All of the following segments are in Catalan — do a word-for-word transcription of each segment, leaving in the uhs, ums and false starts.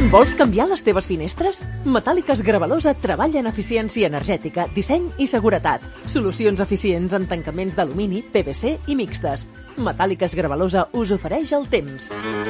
Vols canviar les teves finestres? Metàl·liques Gravalosa treballa en eficiència energètica, disseny i seguretat. Solucions eficients en tancaments d'alumini, P V C i mixtes. Metàl·liques Gravalosa us ofereix el temps.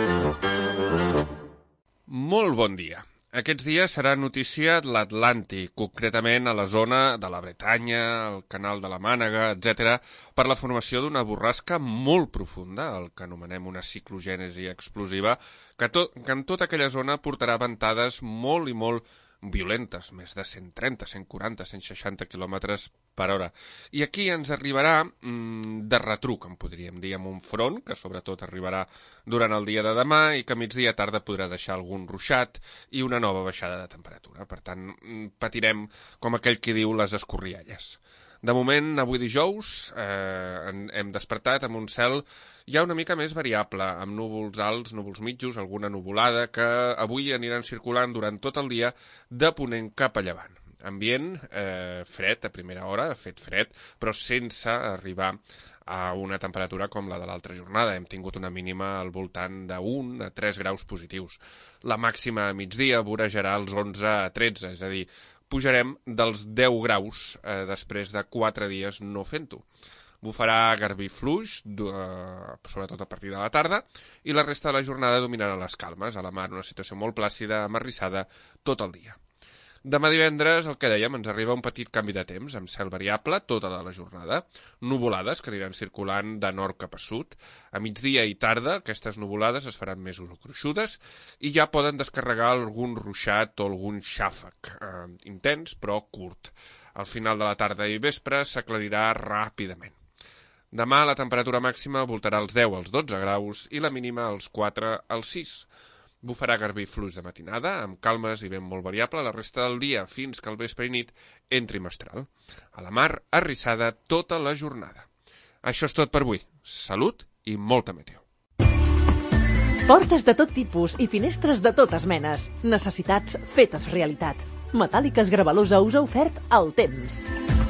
Molt bon dia. Aquests dies serà notícia l'Atlàntic, concretament a la zona de la Bretanya, el canal de la Mànega, etcètera, per la formació d'una borrasca molt profunda, el que anomenem una ciclogènesi explosiva, que, tot, que en tota aquella zona portarà ventades molt i molt violentes, més de cent trenta, cent quaranta, cent seixanta quilòmetres per hora. I aquí ens arribarà mmm, de retruc, en podríem dir, amb un front, que sobretot arribarà durant el dia de demà i que a migdia tarda podrà deixar algun ruixat i una nova baixada de temperatura. Per tant, patirem, com aquell qui diu, les escorrialles. De moment, avui dijous, eh, hem despertat amb un cel ja una mica més variable, amb núvols alts, núvols mitjos, alguna nuvolada, que avui aniran circulant durant tot el dia de ponent cap a llevant. Ambient eh, fred a primera hora, ha fet fred, però sense arribar a una temperatura com la de l'altra jornada. Hem tingut una mínima al voltant d'un a tres graus positius. La màxima a migdia vorejarà els onze a tretze, és a dir, pujarem dels deu graus eh, després de quatre dies no fent-ho. Bufarà garbí fluix, eh, sobretot a partir de la tarda, i la resta de la jornada dominarà les calmes. A la mar una situació molt plàcida, amarrissada, tot el dia. Demà divendres, el que dèiem, ens arriba un petit canvi de temps, amb cel variable tota la jornada, nuvolades que aniran circulant de nord cap a sud. A migdia i tarda, aquestes nuvolades es faran més gruixudes i ja poden descarregar algun ruixat o algun xàfec, eh, intens però curt. Al final de la tarda i vespre s'aclarirà ràpidament. Demà la temperatura màxima voltarà als deu als dotze graus i la mínima als quatre als sis. Bufarà garbí fluix de matinada, amb calmes i vent molt variable la resta del dia, fins que al vespre i nit entri mestral. A la mar, arrissada tota la jornada. Això és tot per avui. Salut i molta meteo. Portes de tot tipus i finestres de totes menes. Necessitats fetes realitat. Metàl·liques Gravalosa us ha ofert el temps.